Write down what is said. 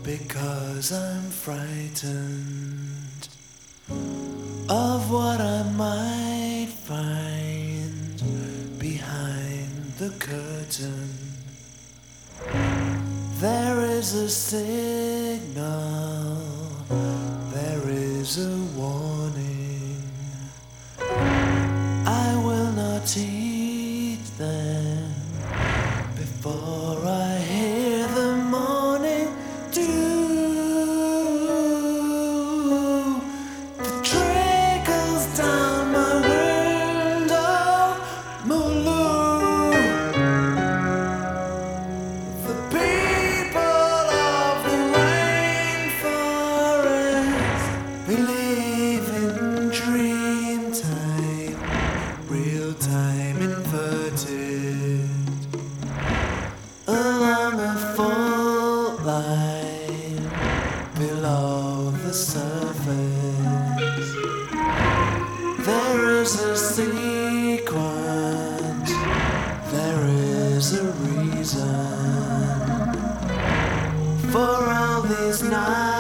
because I'm frightened of what I might find behind the curtain. There is a signal, there is a warning. I will not heed them before I hear the morning dew that trickles down my window. Mooloo, the people of the rainforest believe in dream time, real time inverted along a fault line below the surface. There is a sequence, there is a reason for all these nights